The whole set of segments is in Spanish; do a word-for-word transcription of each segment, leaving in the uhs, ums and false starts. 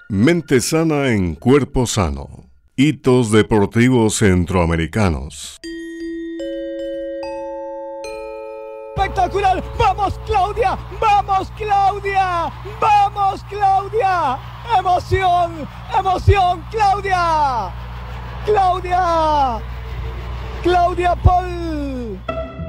Mente sana en cuerpo sano. Hitos deportivos centroamericanos. ¡Espectacular! ¡Vamos, Claudia! ¡Vamos, Claudia! ¡Vamos, Claudia! ¡Emoción! ¡Emoción, Claudia! ¡Claudia! ¡Claudia Paul!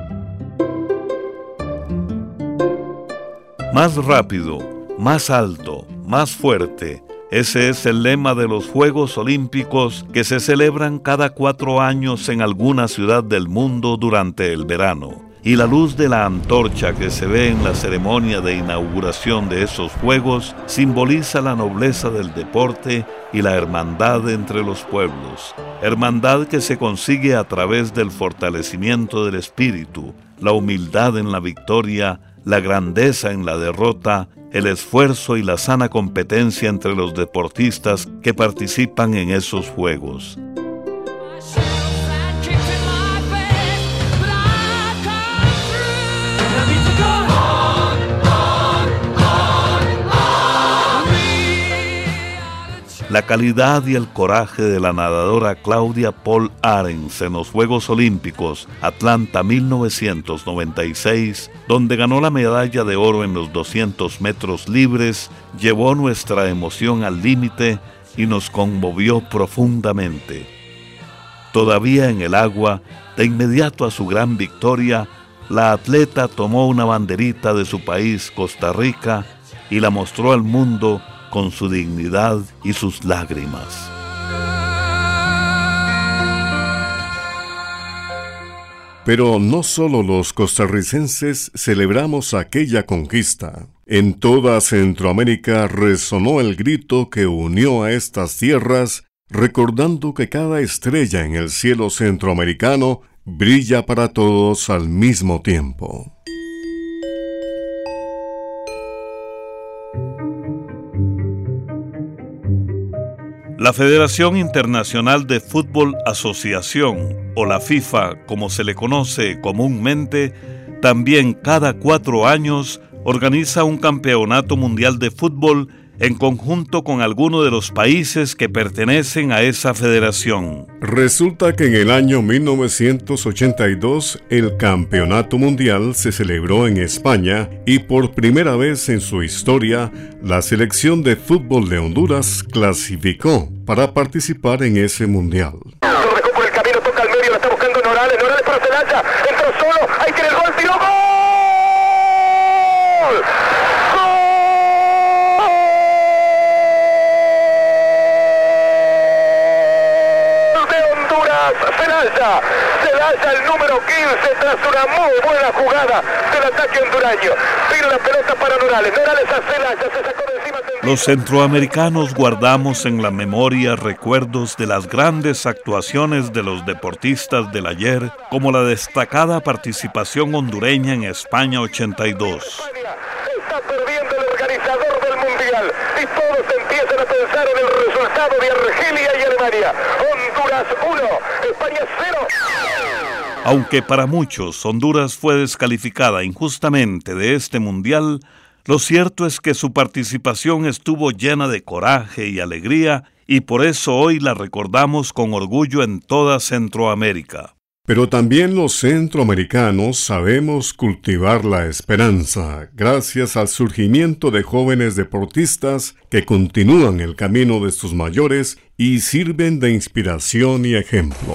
Más rápido, más alto, más fuerte. Ese es el lema de los Juegos Olímpicos que se celebran cada cuatro años en alguna ciudad del mundo durante el verano. Y la luz de la antorcha que se ve en la ceremonia de inauguración de esos Juegos simboliza la nobleza del deporte y la hermandad entre los pueblos. Hermandad que se consigue a través del fortalecimiento del espíritu, la humildad en la victoria, la grandeza en la derrota, el esfuerzo y la sana competencia entre los deportistas que participan en esos Juegos. La calidad y el coraje de la nadadora Claudia Paul Arens en los Juegos Olímpicos Atlanta mil novecientos noventa y seis, donde ganó la medalla de oro en los doscientos metros libres, llevó nuestra emoción al límite y nos conmovió profundamente. Todavía en el agua, de inmediato a su gran victoria, la atleta tomó una banderita de su país, Costa Rica, y la mostró al mundo con su dignidad y sus lágrimas. Pero no solo los costarricenses celebramos aquella conquista. En toda Centroamérica resonó el grito que unió a estas tierras, recordando que cada estrella en el cielo centroamericano brilla para todos al mismo tiempo. La Federación Internacional de Fútbol Asociación, o la FIFA como se le conoce comúnmente, también cada cuatro años organiza un campeonato mundial de fútbol en conjunto con algunos de los países que pertenecen a esa federación. Resulta que en el año mil novecientos ochenta y dos el Campeonato Mundial se celebró en España y por primera vez en su historia la selección de fútbol de Honduras clasificó para participar en ese mundial. Lo dejó por el camino, toca al medio, la está buscando Norales, Norales para Celaya, entró solo, ahí tiene el gol, tiró gol. Celaya, Celaya el número quince tras una muy buena jugada del ataque hondureño. Vino la pelota para Norales, Norales a Celaya, se sacó de encima. Los centroamericanos guardamos en la memoria recuerdos de las grandes actuaciones de los deportistas del ayer, como la destacada participación hondureña en España ochenta y dos. Está perdiendo el organizador del mundial y todos empiezan a pensar en el resultado de Argelia y Alemania. Honduras uno, España cero. Aunque para muchos Honduras fue descalificada injustamente de este mundial, lo cierto es que su participación estuvo llena de coraje y alegría y por eso hoy la recordamos con orgullo en toda Centroamérica. Pero también los centroamericanos sabemos cultivar la esperanza gracias al surgimiento de jóvenes deportistas que continúan el camino de sus mayores y sirven de inspiración y ejemplo.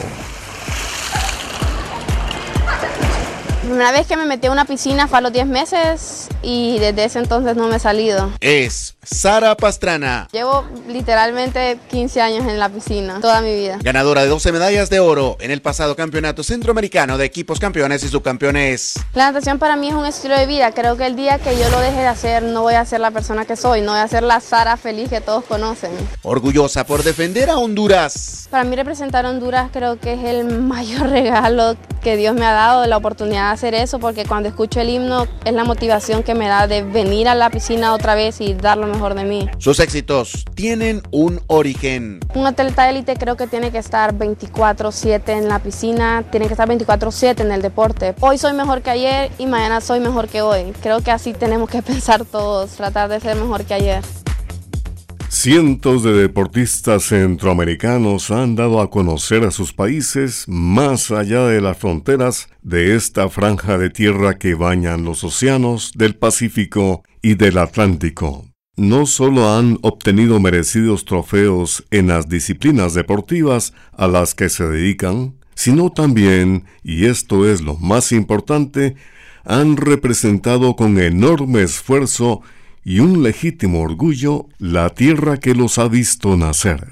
La primera vez que me metí a una piscina fue a los diez meses y desde ese entonces no me he salido. Es Sara Pastrana. Llevo literalmente quince años en la piscina, toda mi vida. Ganadora de doce medallas de oro en el pasado campeonato centroamericano de equipos campeones y subcampeones. La natación para mí es un estilo de vida. Creo que el día que yo lo deje de hacer no voy a ser la persona que soy, no voy a ser la Sara feliz que todos conocen. Orgullosa por defender a Honduras. Para mí representar a Honduras creo que es el mayor regalo que Dios me ha dado, la oportunidad de hacer eso, porque cuando escucho el himno es la motivación que me da de venir a la piscina otra vez y dar lo mejor de mí. Sus éxitos tienen un origen. Un atleta élite creo que tiene que estar veinticuatro siete en la piscina, tiene que estar veinticuatro siete en el deporte. Hoy soy mejor que ayer y mañana soy mejor que hoy. Creo que así tenemos que pensar todos, tratar de ser mejor que ayer. Cientos de deportistas centroamericanos han dado a conocer a sus países más allá de las fronteras de esta franja de tierra que bañan los océanos del Pacífico y del Atlántico. No solo han obtenido merecidos trofeos en las disciplinas deportivas a las que se dedican, sino también, y esto es lo más importante, han representado con enorme esfuerzo y un legítimo orgullo la tierra que los ha visto nacer.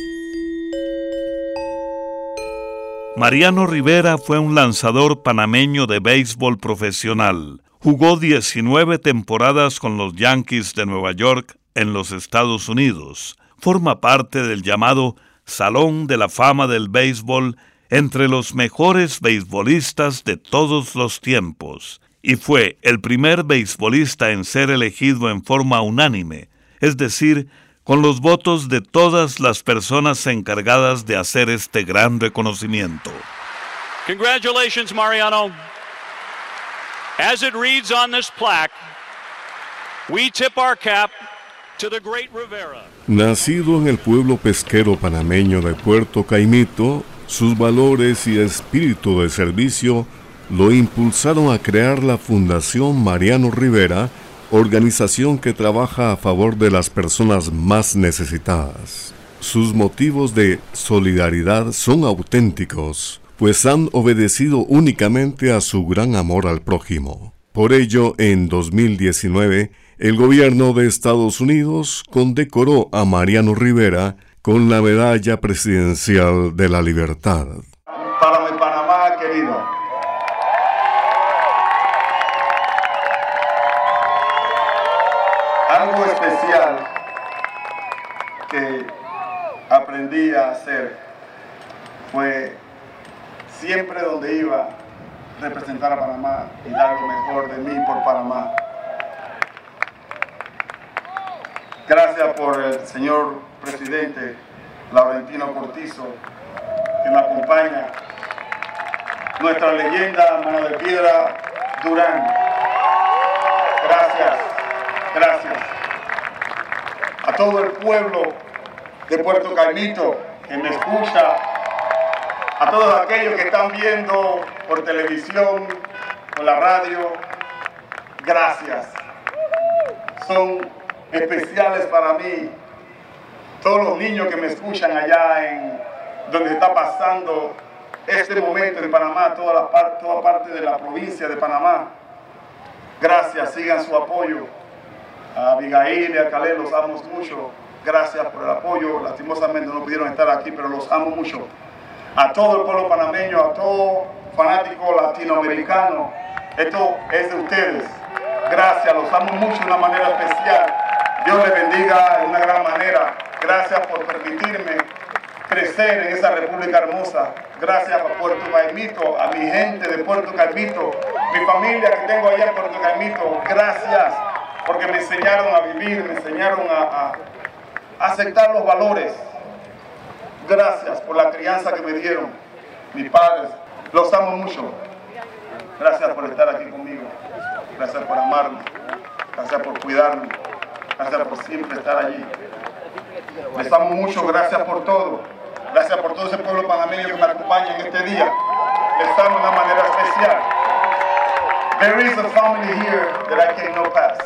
Mariano Rivera fue un lanzador panameño de béisbol profesional. Jugó diecinueve temporadas con los Yankees de Nueva York en los Estados Unidos. Forma parte del llamado Salón de la Fama del Béisbol entre los mejores beisbolistas de todos los tiempos. Y fue el primer beisbolista en ser elegido en forma unánime, es decir, con los votos de todas las personas encargadas de hacer este gran reconocimiento. Congratulations, Mariano. As it reads on this plaque, we tip our cap to the great Rivera. Nacido en el pueblo pesquero panameño de Puerto Caimito, sus valores y espíritu de servicio lo impulsaron a crear la Fundación Mariano Rivera, organización que trabaja a favor de las personas más necesitadas. Sus motivos de solidaridad son auténticos, pues han obedecido únicamente a su gran amor al prójimo. Por ello, en dos mil diecinueve, el gobierno de Estados Unidos condecoró a Mariano Rivera con la Medalla Presidencial de la Libertad. Para mi Panamá querido, algo especial que aprendí a hacer fue siempre donde iba representar a Panamá y dar lo mejor de mí por Panamá. Gracias por el señor presidente Laurentino Cortizo, que me acompaña, nuestra leyenda Mano de Piedra Durán. Gracias, gracias. A todo el pueblo de Puerto Caimito que me escucha, a todos aquellos que están viendo por televisión, por la radio, gracias. Son especiales para mí. Todos los niños que me escuchan allá en donde está pasando este momento en Panamá, toda, la par, toda parte de la provincia de Panamá. Gracias, sigan su apoyo. A Abigail y a Caleb los amo mucho. Gracias por el apoyo. Lastimosamente no pudieron estar aquí, pero los amo mucho. A todo el pueblo panameño, a todo fanático latinoamericano, esto es de ustedes. Gracias, los amo mucho de una manera especial. Dios les bendiga de una gran manera. Gracias por permitirme crecer en esa república hermosa. Gracias a Puerto Caimito, a mi gente de Puerto Caimito, mi familia que tengo allá en Puerto Caimito. Gracias porque me enseñaron a vivir, me enseñaron a, a aceptar los valores. Gracias por la crianza que me dieron mis padres. Los amo mucho. Gracias por estar aquí conmigo. Gracias por amarme. Gracias por cuidarme. Gracias por siempre estar allí. Les amo mucho. Gracias por todo. Gracias por todo ese pueblo panameño que me acompaña en este día. Les amo de una manera especial. There is a family here that I cannot pass.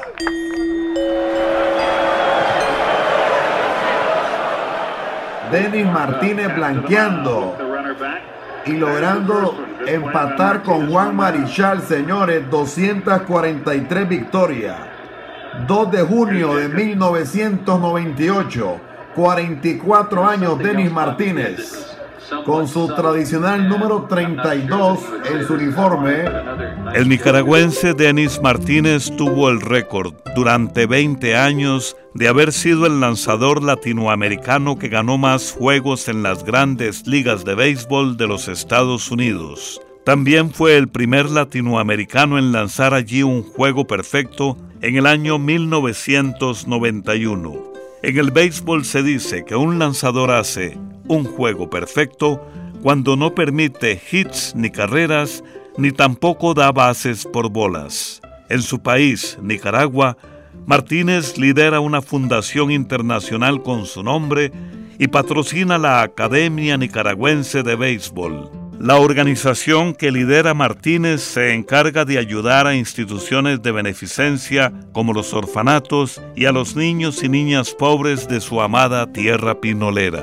Denis Martínez blanqueando y logrando empatar con Juan Marichal, señores, doscientas cuarenta y tres victorias. dos de junio de mil novecientos noventa y ocho, cuarenta y cuatro años Denis Martínez, con su tradicional número treinta y dos en su uniforme. El nicaragüense Denis Martínez tuvo el récord durante veinte años de haber sido el lanzador latinoamericano que ganó más juegos en las grandes ligas de béisbol de los Estados Unidos. También fue el primer latinoamericano en lanzar allí un juego perfecto en el año mil novecientos noventa y uno. En el béisbol se dice que un lanzador hace un juego perfecto cuando no permite hits ni carreras, ni tampoco da bases por bolas. En su país, Nicaragua, Martínez lidera una fundación internacional con su nombre y patrocina la Academia Nicaragüense de Béisbol. La organización que lidera Martínez se encarga de ayudar a instituciones de beneficencia como los orfanatos y a los niños y niñas pobres de su amada tierra pinolera.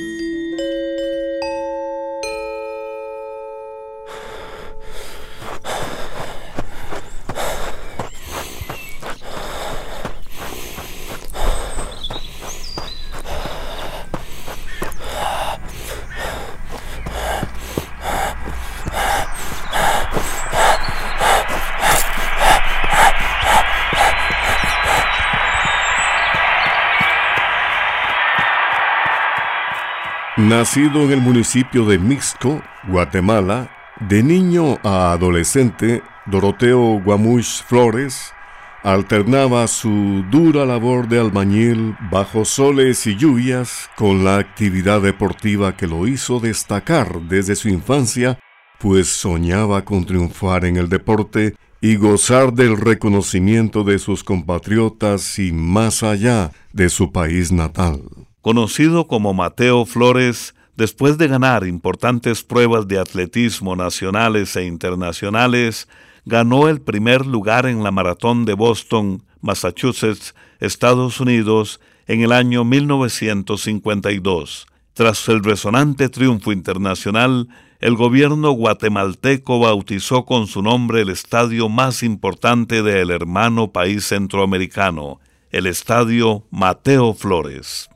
Nacido en el municipio de Mixco, Guatemala, de niño a adolescente, Doroteo Guamuch Flores alternaba su dura labor de albañil bajo soles y lluvias con la actividad deportiva que lo hizo destacar desde su infancia, pues soñaba con triunfar en el deporte y gozar del reconocimiento de sus compatriotas y más allá de su país natal. Conocido como Mateo Flores, después de ganar importantes pruebas de atletismo nacionales e internacionales, ganó el primer lugar en la maratón de Boston, Massachusetts, Estados Unidos, en el año mil novecientos cincuenta y dos. Tras el resonante triunfo internacional, el gobierno guatemalteco bautizó con su nombre el estadio más importante del hermano país centroamericano, el Estadio Mateo Flores.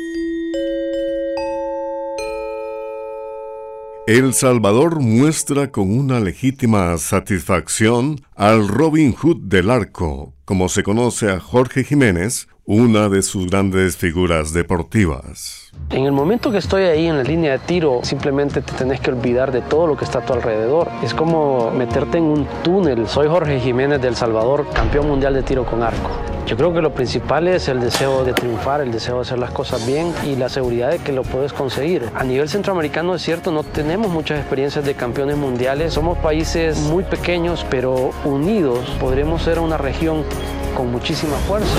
El Salvador muestra con una legítima satisfacción al Robin Hood del arco, como se conoce a Jorge Jiménez, una de sus grandes figuras deportivas. En el momento que estoy ahí en la línea de tiro, simplemente te tenés que olvidar de todo lo que está a tu alrededor. Es como meterte en un túnel. Soy Jorge Jiménez del Salvador, campeón mundial de tiro con arco. Yo creo que lo principal es el deseo de triunfar, el deseo de hacer las cosas bien y la seguridad de que lo puedes conseguir. A nivel centroamericano, es cierto, no tenemos muchas experiencias de campeones mundiales. Somos países muy pequeños, pero unidos podremos ser una región con muchísima fuerza.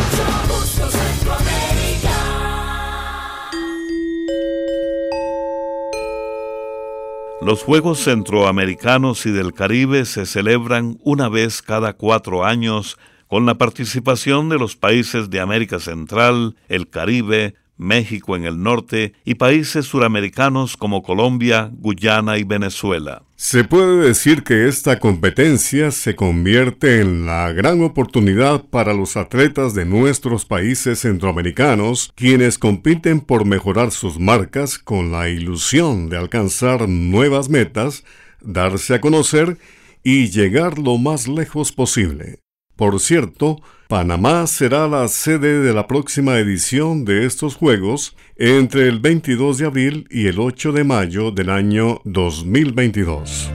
Los Juegos Centroamericanos y del Caribe se celebran una vez cada cuatro años con la participación de los países de América Central, el Caribe, México en el norte y países suramericanos como Colombia, Guyana y Venezuela. Se puede decir que esta competencia se convierte en la gran oportunidad para los atletas de nuestros países centroamericanos, quienes compiten por mejorar sus marcas con la ilusión de alcanzar nuevas metas, darse a conocer y llegar lo más lejos posible. Por cierto, Panamá será la sede de la próxima edición de estos Juegos entre el veintidós de abril y el ocho de mayo del año dos mil veintidós.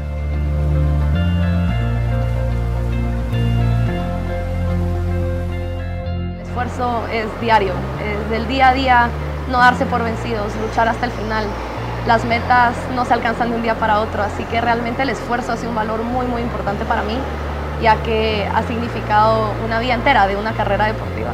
El esfuerzo es diario, es del día a día, no darse por vencidos, luchar hasta el final. Las metas no se alcanzan de un día para otro, así que realmente el esfuerzo ha sido un valor muy, muy importante para mí, ya que ha significado una vida entera de una carrera deportiva.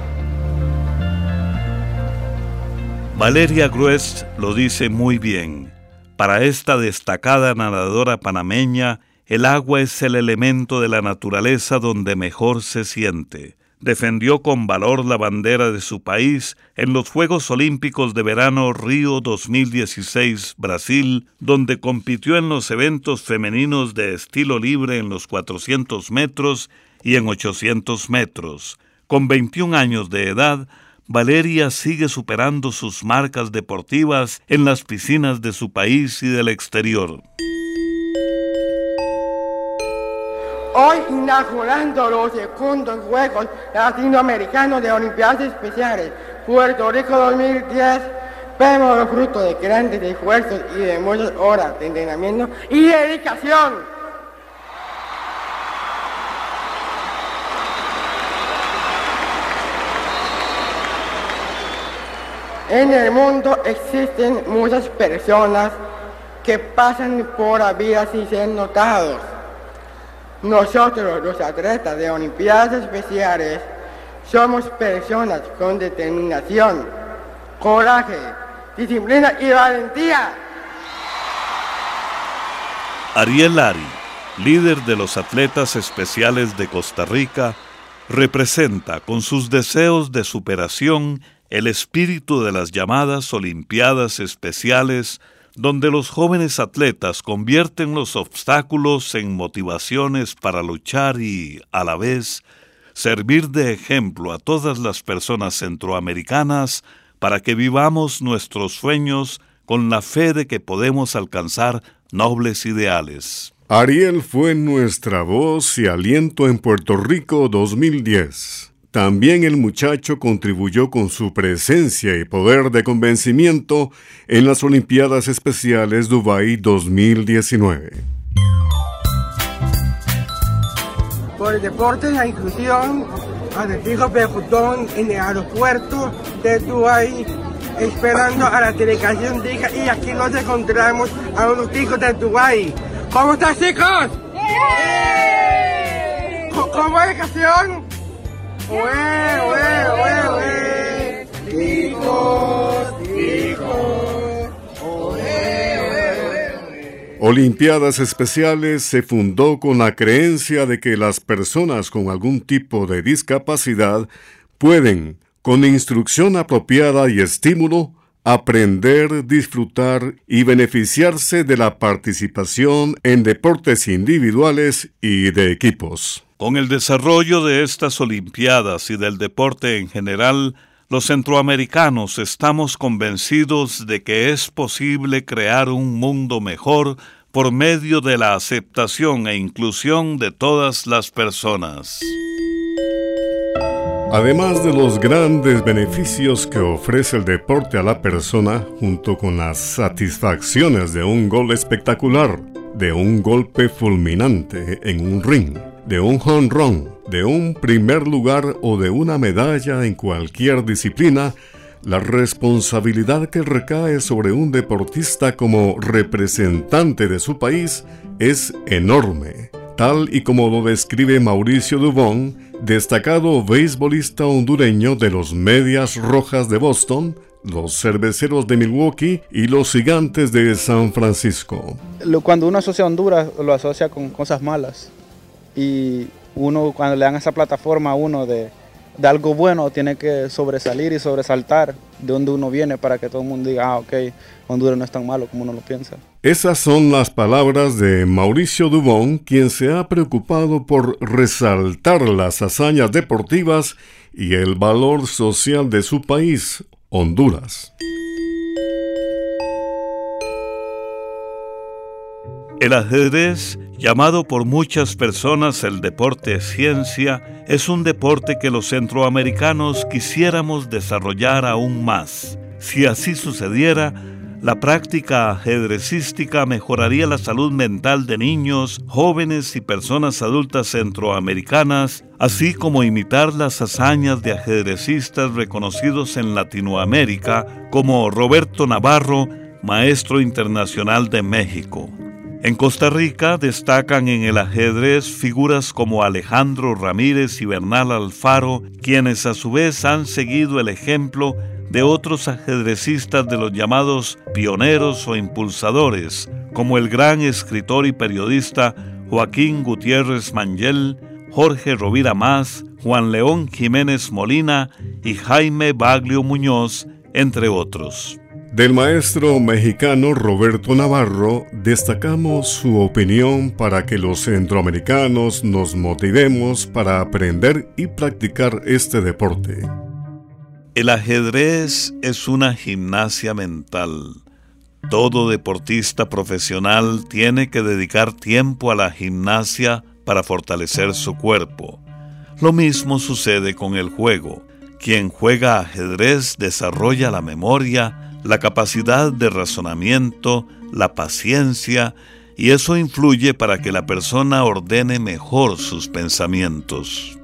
Valeria Gruez lo dice muy bien. Para esta destacada nadadora panameña, el agua es el elemento de la naturaleza donde mejor se siente. Defendió con valor la bandera de su país en los Juegos Olímpicos de Verano Río dos mil dieciséis, Brasil, donde compitió en los eventos femeninos de estilo libre en los cuatrocientos metros y en ochocientos metros. Con veintiún años de edad, Valeria sigue superando sus marcas deportivas en las piscinas de su país y del exterior. Hoy inaugurando los segundos Juegos Latinoamericanos de Olimpiadas Especiales Puerto Rico dos mil diez, vemos los frutos de grandes esfuerzos y de muchas horas de entrenamiento y dedicación. En el mundo existen muchas personas que pasan por la vida sin ser notados. Nosotros, los atletas de Olimpiadas Especiales, Somos personas con determinación, coraje, disciplina y valentía. Ariel Lari, líder de los atletas especiales de Costa Rica, representa con sus deseos de superación el espíritu de las llamadas Olimpiadas Especiales, donde los jóvenes atletas convierten los obstáculos en motivaciones para luchar y, a la vez, servir de ejemplo a todas las personas centroamericanas para que vivamos nuestros sueños con la fe de que podemos alcanzar nobles ideales. Ariel fue nuestra voz y aliento en Puerto Rico dos mil diez. También el muchacho contribuyó con su presencia y poder de convencimiento en las Olimpiadas Especiales Dubái dos mil diecinueve. Por el deporte y la inclusión, atletismo pelotón en el aeropuerto de Dubái, esperando a la delegación diga, y aquí nos encontramos a unos chicos de Dubái. ¿Cómo están, chicos? ¡Yeah! ¿Cómo es la canción? ¡Ué, ué, ué, ué! ¡Chicos, chicos! ¡Ué, ué, ué! Olimpiadas Especiales se fundó con la creencia de que las personas con algún tipo de discapacidad pueden, con instrucción apropiada y estímulo, aprender, disfrutar y beneficiarse de la participación en deportes individuales y de equipos. Con el desarrollo de estas Olimpiadas y del deporte en general, los centroamericanos estamos convencidos de que es posible crear un mundo mejor por medio de la aceptación e inclusión de todas las personas. Además de los grandes beneficios que ofrece el deporte a la persona, junto con las satisfacciones de un gol espectacular, de un golpe fulminante en un ring, de un home run, de un primer lugar o de una medalla en cualquier disciplina, la responsabilidad que recae sobre un deportista como representante de su país es enorme, tal y como lo describe Mauricio Dubón, destacado beisbolista hondureño de los Medias Rojas de Boston, los Cerveceros de Milwaukee y los Gigantes de San Francisco. Cuando uno asocia a Honduras, lo asocia con cosas malas. Y uno, cuando le dan esa plataforma a uno de, de algo bueno, tiene que sobresalir y sobresaltar de donde uno viene para que todo el mundo diga, ah, ok, Honduras no es tan malo como uno lo piensa. Esas son las palabras de Mauricio Dubón, quien se ha preocupado por resaltar las hazañas deportivas y el valor social de su país, Honduras. El ajedrez, llamado por muchas personas el deporte ciencia, es un deporte que los centroamericanos quisiéramos desarrollar aún más. Si así sucediera, la práctica ajedrecística mejoraría la salud mental de niños, jóvenes y personas adultas centroamericanas, así como imitar las hazañas de ajedrecistas reconocidos en Latinoamérica, como Roberto Navarro, maestro internacional de México. En Costa Rica destacan en el ajedrez figuras como Alejandro Ramírez y Bernal Alfaro, quienes a su vez han seguido el ejemplo de otros ajedrecistas de los llamados pioneros o impulsadores, como el gran escritor y periodista Joaquín Gutiérrez Mangel, Jorge Rovira Más, Juan León Jiménez Molina y Jaime Baglio Muñoz, entre otros. Del maestro mexicano Roberto Navarro destacamos su opinión para que los centroamericanos nos motivemos para aprender y practicar este deporte. El ajedrez es una gimnasia mental. Todo deportista profesional tiene que dedicar tiempo a la gimnasia para fortalecer su cuerpo. Lo mismo sucede con el juego. Quien juega ajedrez desarrolla la memoria, la capacidad de razonamiento, la paciencia, y eso influye para que la persona ordene mejor sus pensamientos.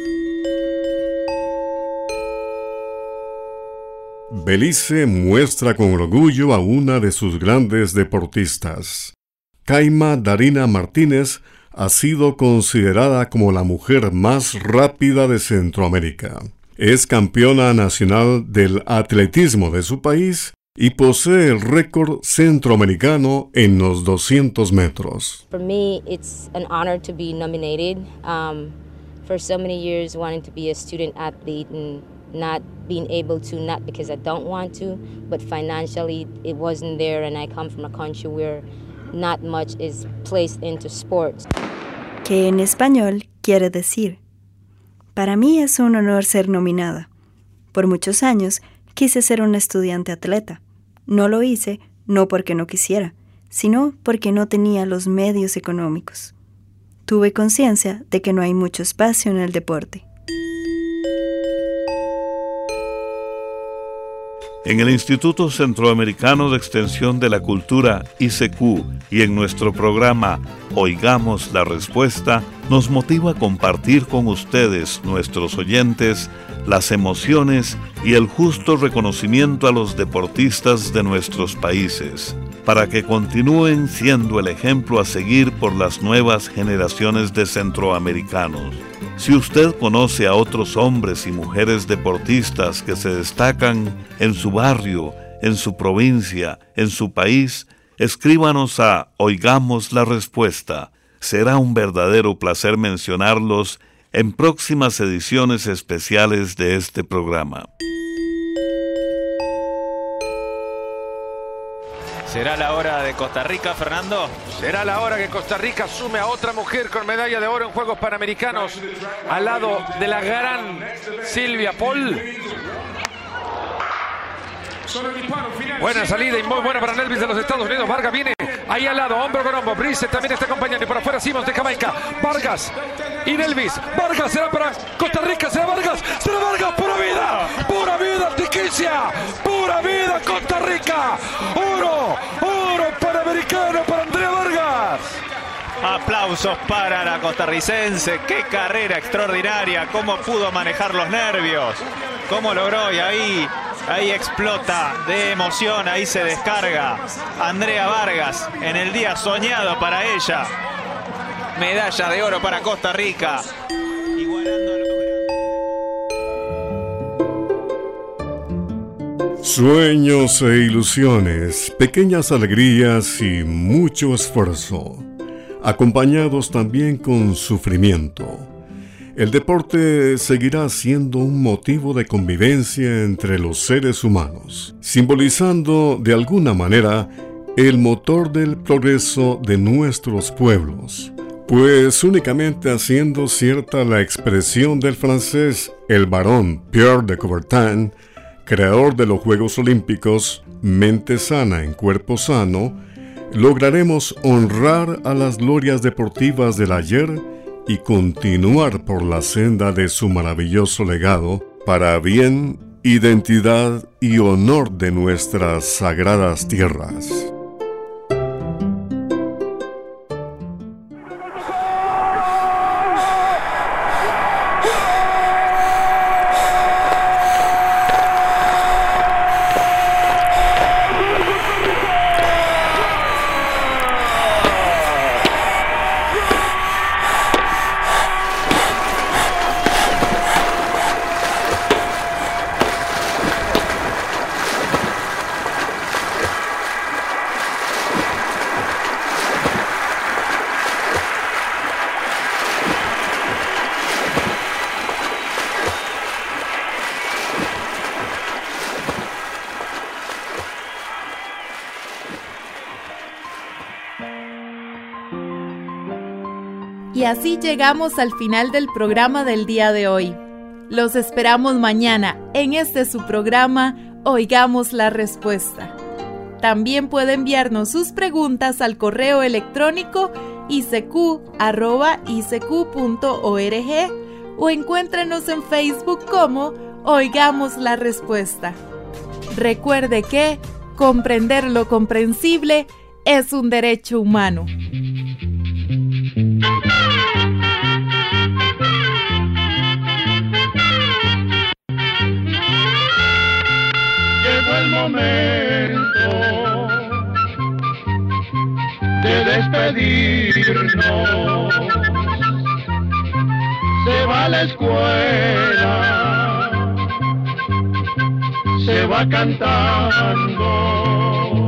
Belice muestra con orgullo a una de sus grandes deportistas. Kaima Darina Martínez ha sido considerada como la mujer más rápida de Centroamérica. Es campeona nacional del atletismo de su país y posee el récord centroamericano en los doscientos metros. For me, it's an honor to be nominated. Um, for so many years wanting to be a student athlete and not being able to, not because I don't want to, but financially it wasn't there, and I come from a country where not much is placed into sports. Que en español quiere decir: para mí es un honor ser nominada. Por muchos años quise ser una estudiante atleta. No lo hice no porque no quisiera, sino porque no tenía los medios económicos. Tuve conciencia de que no hay mucho espacio en el deporte. En el Instituto Centroamericano de Extensión de la Cultura, I C Q, y en nuestro programa Oigamos la Respuesta, nos motiva a compartir con ustedes, nuestros oyentes, las emociones y el justo reconocimiento a los deportistas de nuestros países, para que continúen siendo el ejemplo a seguir por las nuevas generaciones de centroamericanos. Si usted conoce a otros hombres y mujeres deportistas que se destacan en su barrio, en su provincia, en su país, escríbanos a Oigamos la Respuesta. Será un verdadero placer mencionarlos en próximas ediciones especiales de este programa. ¿Será la hora de Costa Rica, Fernando? Será la hora que Costa Rica sume a otra mujer con medalla de oro en Juegos Panamericanos al lado de la gran Silvia Paul. Buena salida y muy buena para Nelvis de los Estados Unidos. Vargas viene ahí al lado, hombro con hombro. Brice también está acompañando y por afuera Simons de Jamaica. Vargas y Nelvis. Vargas será para Costa Rica. Será Vargas. Será Vargas. Pura vida. Pura vida Tiquicia. Pura vida Costa Rica. Oro. Oro panamericano para Andrea Vargas. Aplausos para la costarricense. Qué carrera extraordinaria. Cómo pudo manejar los nervios. Cómo logró y ahí... Ahí explota de emoción, ahí se descarga Andrea Vargas en el día soñado para ella. Medalla de oro para Costa Rica. Igualando a los... Sueños e ilusiones, pequeñas alegrías y mucho esfuerzo, acompañados también con sufrimiento. El deporte seguirá siendo un motivo de convivencia entre los seres humanos, simbolizando de alguna manera el motor del progreso de nuestros pueblos, pues únicamente haciendo cierta la expresión del francés, el barón Pierre de Coubertin, creador de los Juegos Olímpicos, mente sana en cuerpo sano, lograremos honrar a las glorias deportivas del ayer y continuar por la senda de su maravilloso legado para bien, identidad y honor de nuestras sagradas tierras. Y así llegamos al final del programa del día de hoy. Los esperamos mañana en este su programa Oigamos la Respuesta. También puede enviarnos sus preguntas al correo electrónico i c q arroba i c q punto org o encuéntrenos en Facebook como Oigamos la Respuesta. Recuerde que comprender lo comprensible es un derecho humano. Llegó el momento de despedir despedirnos. Se va a la escuela, se va cantando.